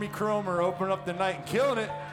Cromer opening up the night and killing it.